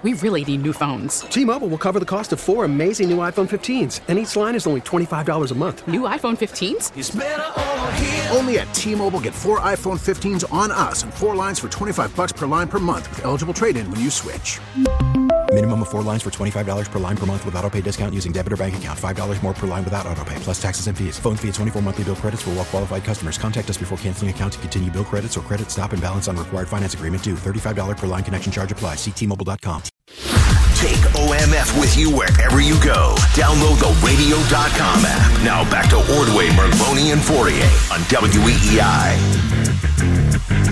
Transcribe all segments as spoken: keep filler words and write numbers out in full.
we really need new phones. T-Mobile will cover the cost of four amazing new iPhone fifteens, and each line is only twenty-five dollars a month. New iPhone fifteens? It's better over here. Only at T-Mobile, get four iPhone fifteens on us and four lines for twenty-five dollars per line per month with eligible trade-in when you switch. Minimum of four lines for twenty-five dollars per line per month with autopay discount using debit or bank account. five dollars more per line without autopay, plus taxes and fees. Phone fee at twenty-four monthly bill credits for well-qualified customers. Contact us before canceling account to continue bill credits or credit stop and balance on required finance agreement due. thirty-five dollars per line connection charge applies. See T Mobile dot com. Take O M F with you wherever you go. Download the radio dot com app. Now back to Ordway, Merloni, and Fourier on W E E I.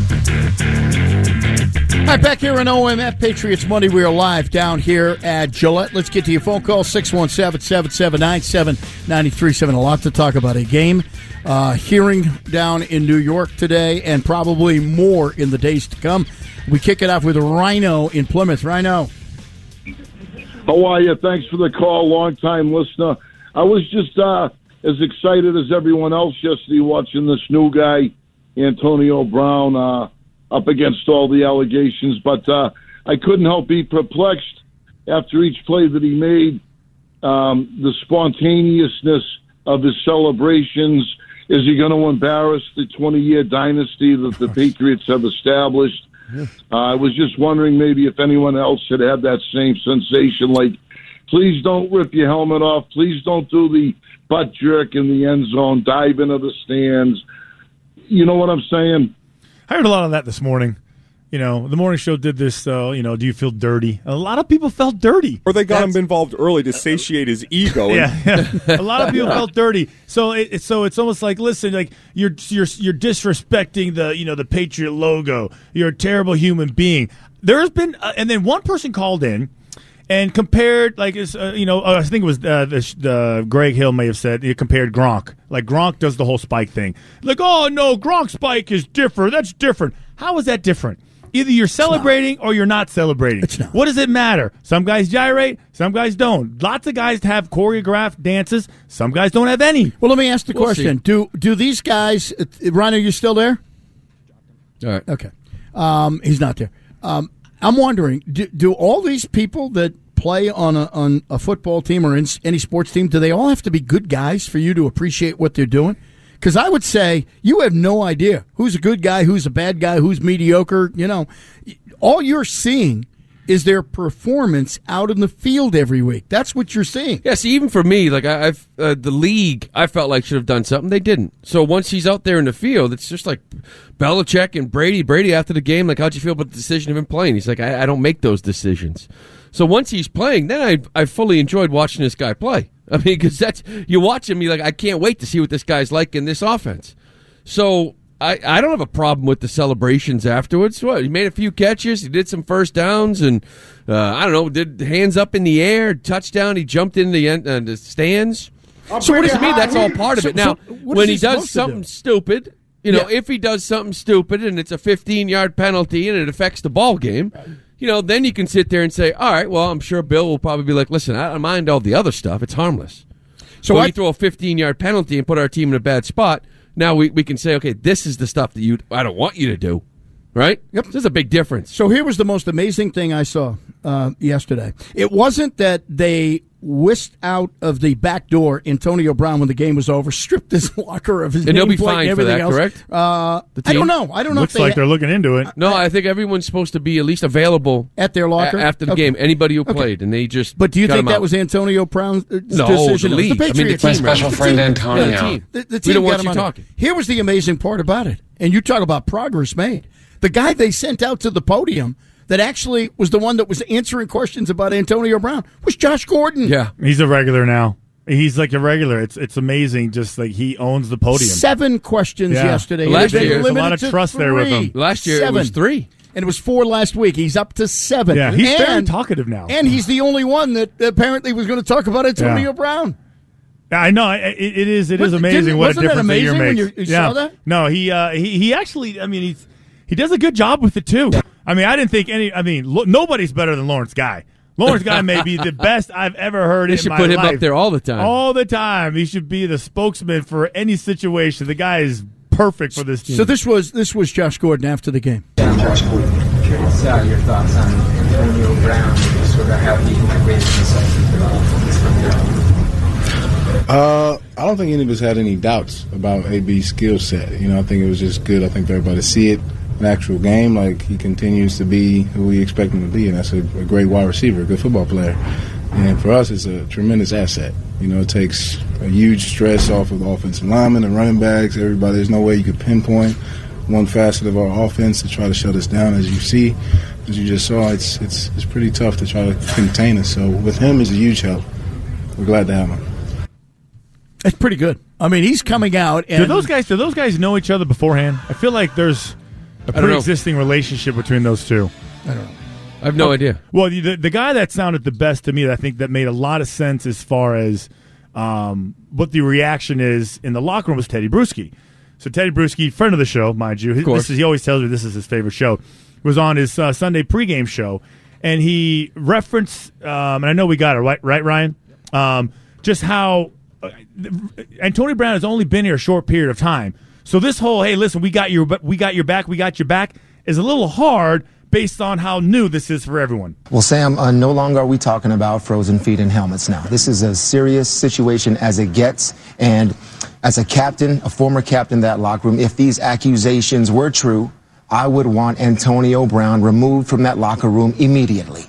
All right, back here on O M F Patriots Monday. We are live down here at Gillette. Let's get to your phone call, six one seven, seven seven nine, seven nine three seven. A lot to talk about. A game uh, hearing down in New York today and probably more in the days to come. We kick it off with Rhino in Plymouth. Rhino. How are you? Thanks for the call, long-time listener. I was just uh, as excited as everyone else yesterday watching this new guy, Antonio Brown, uh, up against all the allegations. But uh, I couldn't help be perplexed after each play that he made, um, the spontaneousness of his celebrations. Is he going to embarrass the twenty-year dynasty that the Patriots have established? Uh, I was just wondering maybe if anyone else had had that same sensation, like, please don't rip your helmet off. Please don't do the butt jerk in the end zone, dive into the stands. You know what I'm saying? I heard a lot of that this morning. You know, the morning show did this, uh, you know, do you feel dirty? A lot of people felt dirty. Or they got That's, him involved early to satiate his ego. Yeah, yeah. A lot of people felt dirty. So it, so it's almost like, listen, like you're you're you're disrespecting the, you know, the Patriot logo. You're a terrible human being. There's been, uh, and then one person called in and compared, like, uh, you know, uh, I think it was uh, the, the Greg Hill may have said, he compared Gronk. Like, Gronk does the whole spike thing. Like, oh, no, Gronk's spike is different. That's different. How is that different? Either you're celebrating or you're not celebrating. It's not. What does it matter? Some guys gyrate, some guys don't. Lots of guys have choreographed dances. Some guys don't have any. Well, let me ask the We'll question. see. Do do these guys, uh, Ryan, are you still there? All right. Okay. Um, he's not there. Um, I'm wondering, do, do all these people that play on a, on a football team or in any sports team, do they all have to be good guys for you to appreciate what they're doing? Because I would say you have no idea who's a good guy, who's a bad guy, who's mediocre. You know, all you're seeing is their performance out in the field every week. That's what you're seeing. Yeah, see, even for me, like I, I've uh, the league, I felt like should have done something. They didn't. So once he's out there in the field, it's just like Belichick and Brady. Brady after the game, like, how'd you feel about the decision of him playing? He's like, I, I don't make those decisions. So once he's playing, then I I fully enjoyed watching this guy play. I mean, because that's, you watch him, you're like, I can't wait to see what this guy's like in this offense. So I, I don't have a problem with the celebrations afterwards. What, he made a few catches, he did some first downs, and uh, I don't know, did hands up in the air, touchdown, he jumped in the, end, uh, the stands. So what to me, that's all part of it. Now, so when he does something do? stupid, you know, yeah. if he does something stupid and it's a fifteen-yard penalty and it affects the ball game, you know, then you can sit there and say, all right, well, I'm sure Bill will probably be like, listen, I don't mind all the other stuff. It's harmless. So when you throw a fifteen-yard penalty and put our team in a bad spot, now we, we can say, okay, this is the stuff that you I don't want you to do, right? Yep. There's a big difference. So here was the most amazing thing I saw uh, yesterday. It wasn't that they whisked out of the back door Antonio Brown when the game was over, stripped his locker of his and they'll be nameplate fine and for everything that, else. correct? Uh, The I team? don't know. I don't know Looks if they like they're looking into it. No, I think everyone's supposed to be at least available at their locker a- after the Okay. game. Anybody who Okay. played, and they just. But do you cut think him that out. was Antonio Brown's uh, No, decision? the It was league. the I mean, the Patriots. team, team. My special The friend team- Antonio. Yeah, the team, the, the We team don't want got him you on it. talking. Here was the amazing part about it, and you talk about progress made. The guy they sent out to the podium that actually was the one that was answering questions about Antonio Brown was Josh Gordon. Yeah, he's a regular now. He's like a regular. It's it's amazing. Just like he owns the podium. Seven questions Yeah. yesterday. Last It had been year, there's a limited lot of to trust there with three. him. Last year Seven. it was three. And it was four last week. He's up to seven. Yeah, he's and, very talkative now. And he's the only one that apparently was going to talk about Antonio Yeah. Brown. I know it, it is. It is Wasn't- amazing didn't- what a wasn't that difference a year amazing when makes. you- you yeah. saw that? No, he uh, he he actually. I mean, he's he does a good job with it too. I mean, I didn't think any. I mean, lo- nobody's better than Lawrence Guy. Lawrence Guy may be the best I've ever heard They in should my put him life. up there all the time. All the time. He should be the spokesman for any situation. The guy is perfect for this team. So this was this was Josh Gordon after the game. Josh Gordon, curious uh, your thoughts on Antonio Brown Uh, I don't think any of us had any doubts about A B's skill set. You know, I think it was just good. I think for everybody to see it in actual game, like he continues to be who we expect him to be, and that's a, a great wide receiver, a good football player. And for us, it's a tremendous asset. You know, it takes a huge stress off of the offensive linemen and running backs, everybody. There's no way you could pinpoint one facet of our offense to try to shut us down. As you see, as you just saw, it's it's it's pretty tough to try to contain us. So with him, it's a huge help. We're glad to have him. It's pretty good. I mean, he's coming out. And do those guys? Do those guys know each other beforehand? I feel like there's a pre-existing relationship between those two. I don't know. I have no oh, idea. Well, the the guy that sounded the best to me, I think that made a lot of sense as far as um, what the reaction is in the locker room was Teddy Bruschi. So Teddy Bruschi, friend of the show, mind you, this is, he always tells me this is his favorite show, was on his uh, Sunday pregame show, and he referenced, um, and I know we got it, right, right Ryan? Um, just how uh, Antonio Brown has only been here a short period of time. So this whole, hey, listen, we got your, we got your back, we got your back, is a little hard based on how new this is for everyone. Well, Sam, uh, no longer are we talking about frozen feet and helmets now. This is a serious situation as it gets, and as a captain, a former captain of that locker room, if these accusations were true, I would want Antonio Brown removed from that locker room immediately.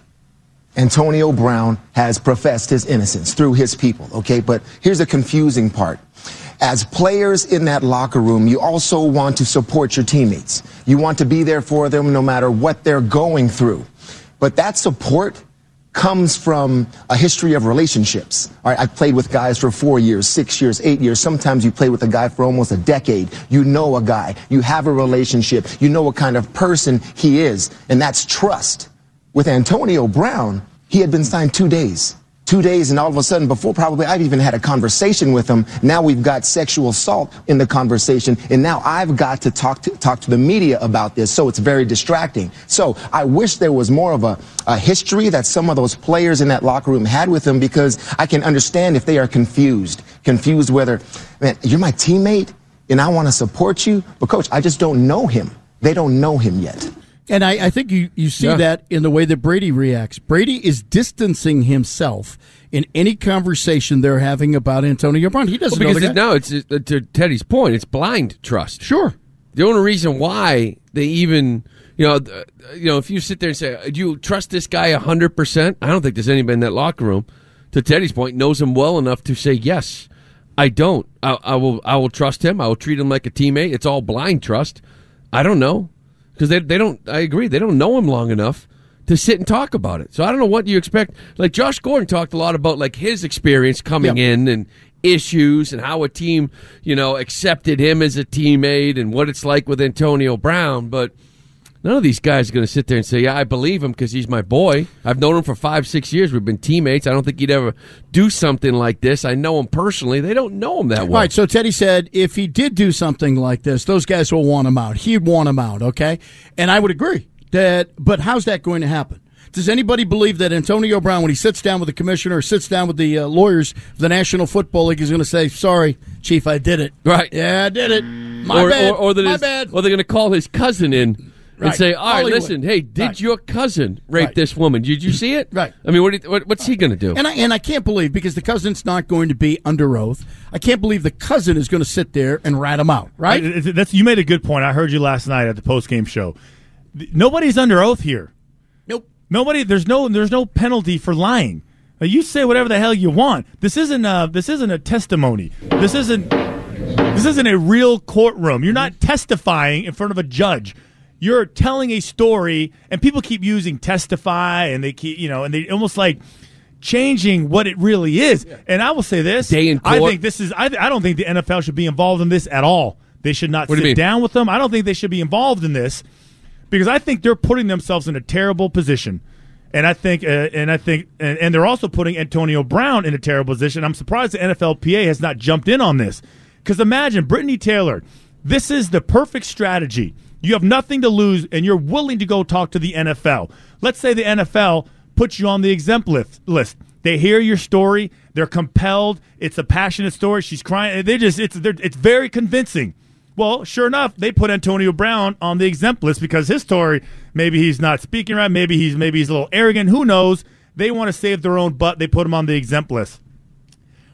Antonio Brown has professed his innocence through his people, okay? But here's the confusing part. As players in that locker room, you also want to support your teammates. You want to be there for them no matter what they're going through. But that support comes from a history of relationships. All right, I played with guys for four years, six years, eight years. Sometimes you play with a guy for almost a decade. You know a guy. You have a relationship. You know what kind of person he is, and that's trust. With Antonio Brown, he had been signed two days. Two days, and all of a sudden, before probably I've even had a conversation with him, now we've got sexual assault in the conversation, and now I've got to talk to talk to the media about this, so it's very distracting. So I wish there was more of a, a history that some of those players in that locker room had with him, because I can understand if they are confused, confused whether, man, you're my teammate, and I want to support you, but Coach, I just don't know him. They don't know him yet. And I, I think you, you see Yeah. that in the way that Brady reacts. Brady is distancing himself in any conversation they're having about Antonio Brown. He doesn't well, know because the guy. it, no, it's uh, to Teddy's point. It's blind trust. Sure. The only reason why they even, you know, uh, you know, if you sit there and say, "Do you trust this guy a hundred percent?" I don't think there's anybody in that locker room, to Teddy's point, knows him well enough to say yes. I don't. I, I will. I will trust him. I will treat him like a teammate. It's all blind trust. I don't know. Because they they don't, I agree, they don't know him long enough to sit and talk about it. So I don't know what you expect. Like Josh Gordon talked a lot about like his experience coming Yeah. in and issues and how a team, you know, accepted him as a teammate and what it's like with Antonio Brown. But none of these guys are going to sit there and say, yeah, I believe him because he's my boy. I've known him for five, six years. We've been teammates. I don't think he'd ever do something like this. I know him personally. They don't know him that well. All right, so Teddy said if he did do something like this, those guys will want him out. He'd want him out, okay? And I would agree. that. But how's that going to happen? Does anybody believe that Antonio Brown, when he sits down with the commissioner or sits down with the uh, lawyers of the National Football League, is going to say, sorry, Chief, I did it. Right. Yeah, I did it. My or, bad. Or, or that My his- bad. Or they're going to call his cousin in and Right. say, all right, Hollywood. listen, hey, did Right. your cousin rape Right. this woman? Did you see it? Right. I mean, what, do you- what what's he going to do? And I, and I can't believe, because the cousin's not going to be under oath, I can't believe the cousin is going to sit there and rat him out, right? I- I- that's, you made a good point. I heard you last night at the post-game show. Nobody's under oath here. Nope. Nobody. There's no. There's no penalty for lying. Now, you say whatever the hell you want. This isn't a. This isn't a testimony. This isn't. This isn't a real courtroom. You're not testifying in front of a judge. You're telling a story, and people keep using testify, and they keep, you know, and they almost like changing what it really is. Yeah. And I will say this: Day in I court. think this is. I, I don't think the N F L should be involved in this at all. They should not What do you sit mean? down with them. I don't think they should be involved in this, because I think they're putting themselves in a terrible position. And I think, uh, and I think, and, and they're also putting Antonio Brown in a terrible position. I'm surprised the N F L P A has not jumped in on this. Because imagine, Brittany Taylor, this is the perfect strategy. You have nothing to lose, and you're willing to go talk to the N F L. Let's say the N F L puts you on the exempt list. list. They hear your story. They're compelled. It's a passionate story. She's crying. They just, it's, they're- it's very convincing. Well, sure enough, they put Antonio Brown on the exempt list because his story, maybe he's not speaking right, maybe he's maybe he's a little arrogant, who knows? They want to save their own butt. They put him on the exempt list.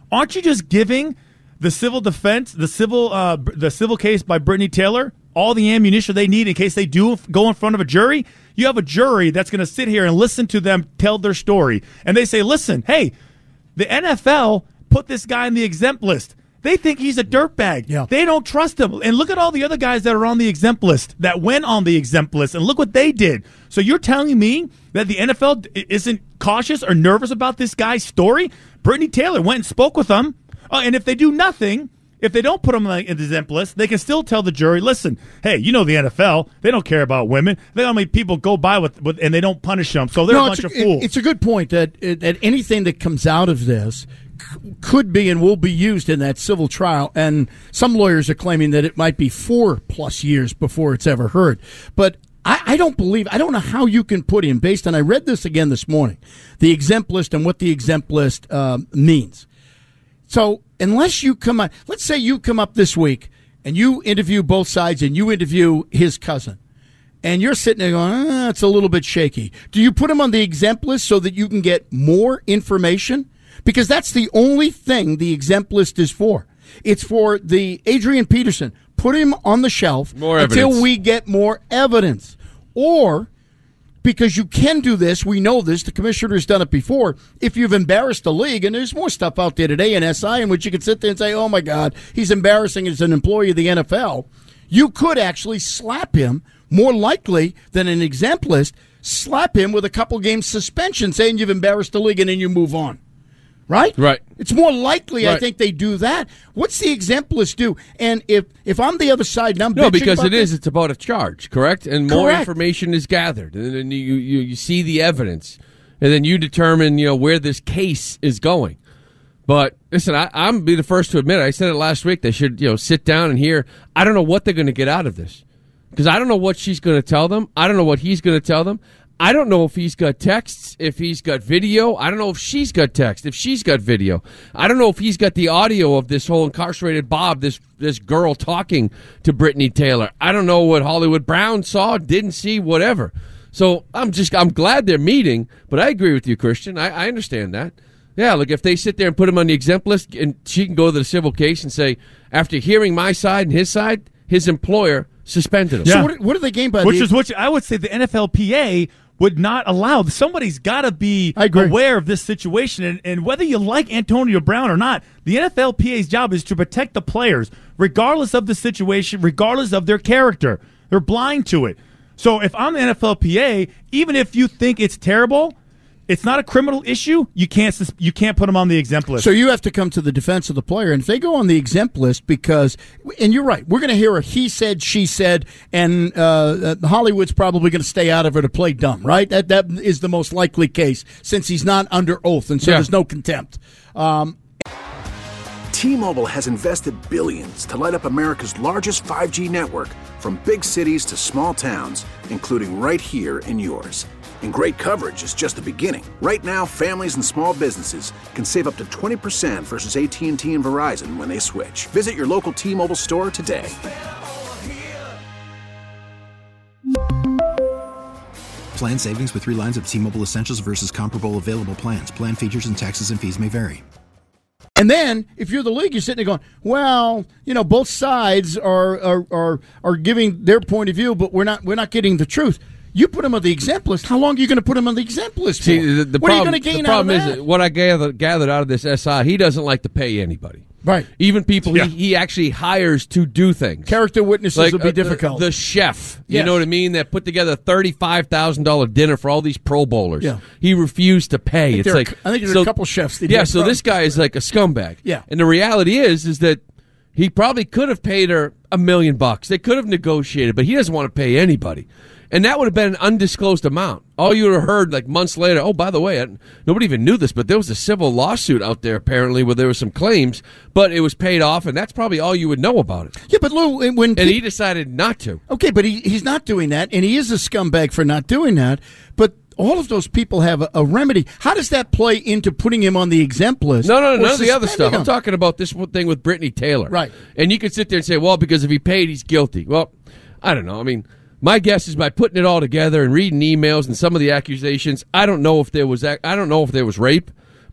aren't you just giving the civil defense, the civil, uh, the civil case by Brittany Taylor, all the ammunition they need in case they do go in front of a jury? You have a jury that's going to sit here and listen to them tell their story, and they say, "Listen, hey, the N F L put this guy on the exempt list. They think he's a dirtbag. Yeah. They don't trust him. And look at all the other guys that are on the exempt list, that went on the exempt list, and look what they did." So you're telling me that the N F L isn't cautious or nervous about this guy's story? Brittany Taylor went and spoke with them. Oh, and if they do nothing, if they don't put him on the exempt list, they can still tell the jury, listen, hey, you know the N F L, they don't care about women. They don't make people go by with, with and they don't punish them. So they're No, a bunch it's of fools. It's a good point that that anything that comes out of this could be and will be used in that civil trial, and some lawyers are claiming that it might be four plus years before it's ever heard. But I, I don't believe, I don't know how you can put in, based on, I read this again this morning, the exempt list and what the exempt list um, means. So unless you come up, let's say you come up this week and you interview both sides and you interview his cousin, and you're sitting there going, ah, it's a little bit shaky. Do you put him on the exempt list so that you can get more information? Because that's the only thing the exempt list is for. It's for the Adrian Peterson. Put him on the shelf More until evidence. we get more evidence. Or, because you can do this, we know this, the commissioner's done it before, if you've embarrassed the league, and there's more stuff out there today in S I in which you can sit there and say, oh my God, he's embarrassing as an employee of the N F L. You could actually slap him, more likely than an exempt list, slap him with a couple games suspension, saying you've embarrassed the league, and then you move on. Right? Right. It's more likely, Right. I think, they do that. What's the exempt list do? And if if I'm the other side and I'm No, bitching because about it is. this- It's about a charge, correct? And more Correct. information is gathered, and then you, you you see the evidence, and then you determine you know where this case is going. But listen, I, I'm be the first to admit. I said it last week. They should you know sit down and hear. I don't know what they're going to get out of this, because I don't know what she's going to tell them. I don't know what he's going to tell them. I don't know if he's got texts, if he's got video. I don't know if she's got text, if she's got video. I don't know if he's got the audio of this whole incarcerated Bob, this this girl talking to Brittany Taylor. I don't know what Hollywood Brown saw, didn't see, whatever. So I'm just I'm glad they're meeting, but I agree with you, Christian. I, I understand that. Yeah, look, if they sit there and put him on the exempt list, and she can go to the civil case and say, after hearing my side and his side, his employer suspended him. So what, what do they gain by Which the, is what I would say the N F L P A would not allow. Somebody's got to be aware of this situation. And, and whether you like Antonio Brown or not, the N F L P A's job is to protect the players, regardless of the situation, regardless of their character. They're blind to it. So if I'm the N F L P A, even if you think it's terrible, it's not a criminal issue, you can't sus- you can't put them on the exempt list. So you have to come to the defense of the player, and if they go on the exempt list because, and you're right, we're going to hear a he said, she said, and uh, uh, Hollywood's probably going to stay out of it to play dumb, right? That that is the most likely case since he's not under oath, and so Yeah. there's no contempt. Um, T-Mobile has invested billions to light up America's largest five G network, from big cities to small towns, including right here in yours. And great coverage is just the beginning. Right now, families and small businesses can save up to twenty percent versus A T and T and Verizon when they switch. Visit your local T-Mobile store today. Plan savings with three lines of T-Mobile Essentials versus comparable available plans. Plan features and taxes and fees may vary. And then, if you're the league, you're sitting there going, well, you know, both sides are are are, are giving their point of view, but we're not we're not getting the truth. You put him on the exempt list. How long are you going to put him on the exempt list for? See, the, the what problem, are you going to gain the problem out of is that? that what I gathered, gathered out of this S I, he doesn't like to pay anybody. Right. Even people Yeah. he, he actually hires to do things. Character witnesses Like, would be uh, the- difficult. The, chef, you Yes. know what I mean, that put together a thirty-five thousand dollars dinner for all these Pro Bowlers. Yeah. He refused to pay. I think It's there are- like I think there's so- a couple chefs that Yeah, did so probably- this guy is like a scumbag. Yeah. And the reality is, is that he probably could have paid her a million bucks. They could have negotiated, but he doesn't want to pay anybody. And that would have been an undisclosed amount. All you would have heard, like months later, oh, by the way, I, nobody even knew this, but there was a civil lawsuit out there apparently where there were some claims, but it was paid off, and that's probably all you would know about it. Yeah, but Lou, when and peop- he decided not to. Okay, but he, he's not doing that, and he is a scumbag for not doing that. But all of those people have a, a remedy. How does that play into putting him on the exempt list? No, no, or none of the other suspending stuff. I'm him? talking about this one thing with Brittany Taylor. Right. And you could sit there and say, well, because if he paid, he's guilty. Well, I don't know. I mean, my guess is by putting it all together and reading emails and some of the accusations, I don't know if there was I don't know if there was rape,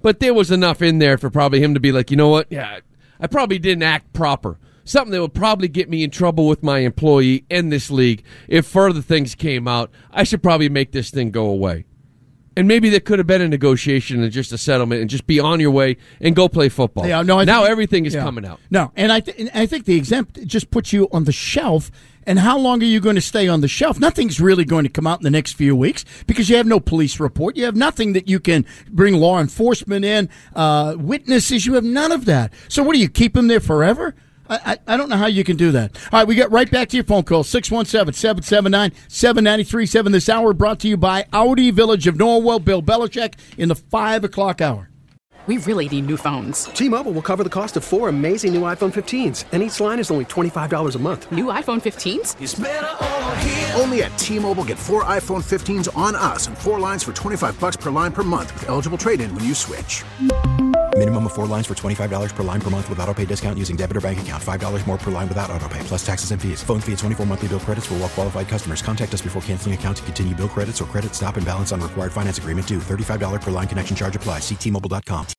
but there was enough in there for probably him to be like, you know what? Yeah, I probably didn't act proper. Something that would probably get me in trouble with my employee in this league. If further things came out, I should probably make this thing go away. And maybe there could have been a negotiation and just a settlement and just be on your way and go play football. Yeah, no, I now think, everything is yeah. coming out. No, and I, th- I think the exempt just puts you on the shelf. And how long are you going to stay on the shelf? Nothing's really going to come out in the next few weeks because you have no police report. You have nothing that you can bring law enforcement in, uh, witnesses. You have none of that. So what do you keep him there forever? I, I, I don't know how you can do that. All right, we get right back to your phone call, six one seven, seven seven nine, seven nine three seven. This hour brought to you by Audi Village of Norwell, Bill Belichick in the five o'clock hour. We really need new phones. T-Mobile will cover the cost of four amazing new iPhone fifteens, and each line is only twenty-five dollars a month. New iPhone fifteens? It's better over here. Only at T-Mobile, get four iPhone fifteens on us and four lines for twenty-five bucks per line per month with eligible trade-in when you switch. Minimum of four lines for twenty-five dollars per line per month with autopay discount using debit or bank account. five dollars more per line without autopay, plus taxes and fees. Phone fee at twenty-four monthly bill credits for well-qualified customers. Contact us before canceling account to continue bill credits or credit stop and balance on required finance agreement due. thirty-five dollars per line connection charge applies. See T Mobile dot com.